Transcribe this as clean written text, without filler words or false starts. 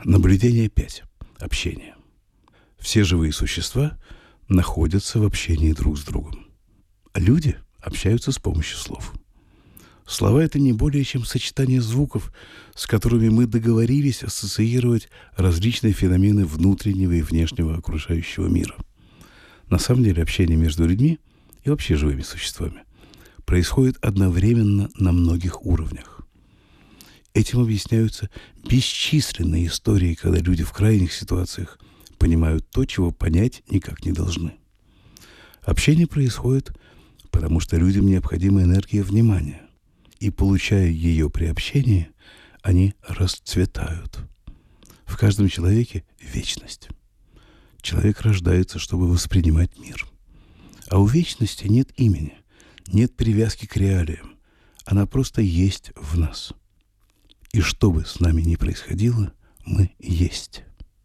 Наблюдение 5. Общение. Все живые существа находятся в общении друг с другом. Люди общаются с помощью слов. Слова — это не более чем сочетание звуков, с которыми мы договорились ассоциировать различные феномены внутреннего и внешнего окружающего мира. На самом деле общение между людьми и вообще живыми существами происходит одновременно на многих уровнях. Этим объясняются бесчисленные истории, когда люди в крайних ситуациях понимают то, чего понять никак не должны. Общение происходит, потому что людям необходима энергия внимания, и, получая ее при общении, они расцветают. В каждом человеке вечность. Человек рождается, чтобы воспринимать мир. А у вечности нет имени, нет привязки к реалиям. Она просто есть в нас. И что бы с нами ни происходило, мы есть.